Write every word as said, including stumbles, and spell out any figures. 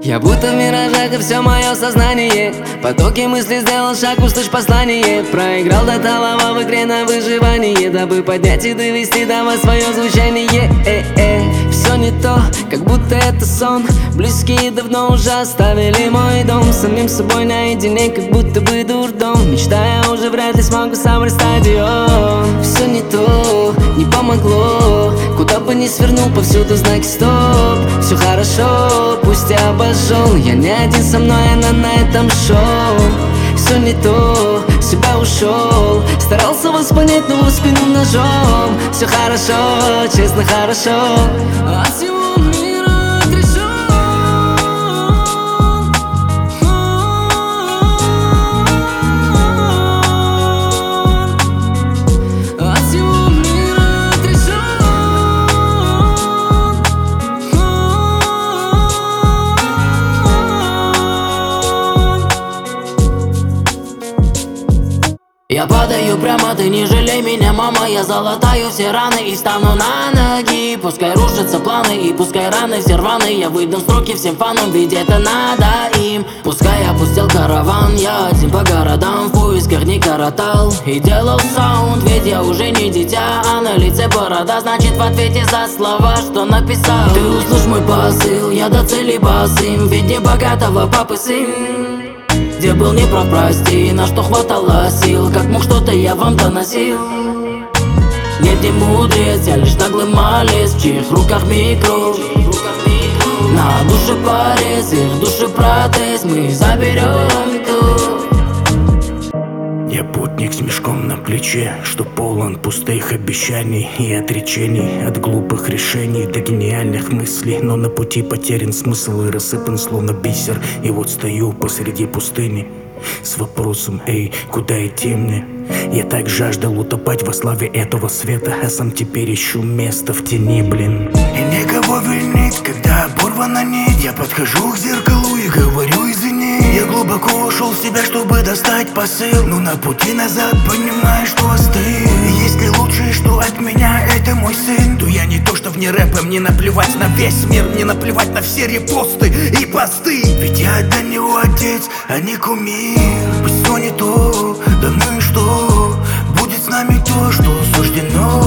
Я будто в миражах, и все мое сознание. Потоки мыслей, сделал шаг, услышь послание. Проиграл до талого в игре на выживание, дабы поднять и довести до вас свое звучание. э -э. Все не то, как будто это сон. Близкие давно уже оставили мой дом. С самим собой наедине, как будто бы дурдом. Мечтая, уже вряд ли смогу собрать стадион. Все не то, не помогло. Куда бы ни свернул, повсюду знаки стоп. Все хорошо, пусть я обожжен. Я не один, со мной она на этом шоу. Все не то, в себя ушел. Старался вас понять, но в спину ножом. Все хорошо, честно хорошо. От всего мира отрешен. От всего мира отрешен. Я падаю прямо, ты не жалей меня, мама. Я залатаю все раны и стану на ноги. Пускай рушатся планы и пускай раны все рваны. Я выйду в строки всем фанам, ведь это надо им. Пускай опустил караван, я один по городам в поисках не коротал и делал саунд, ведь я уже не дитя, а на лице борода. Значит, в ответе за слова, что написал. Ты услышь мой посыл, я до цели босым, ведь не богатого папы сын. Где был неправ, прости, на что хватало сил. Как мог, что-то я вам доносил. Нет, не мудрец, я лишь наглый малец, в чьих руках микро. На душе порез, их души протез, мы заберем тут. Я путник с мешком на плече, что полон пустых обещаний и отречений. От глупых решений до гениальных мыслей, но на пути потерян смысл и рассыпан словно бисер. И вот стою посреди пустыни с вопросом: эй, куда идти мне? Я так жаждал утопать во славе этого света, а сам теперь ищу место в тени, блин. И никого винить, когда оборвана нить. Я подхожу к зеркалу и говорю извини. Я глубоко ушел в себя, чтобы достать посыл, но на пути назад понимаю, что остыл. И если лучшее, что от меня, это мой сын, то я не то, что вне рэпа. Мне наплевать на весь мир, мне наплевать на все репосты и посты. Ведь я для него отец, а не кумир. Пусть все не то, да ну и что? Будет с нами то, что суждено.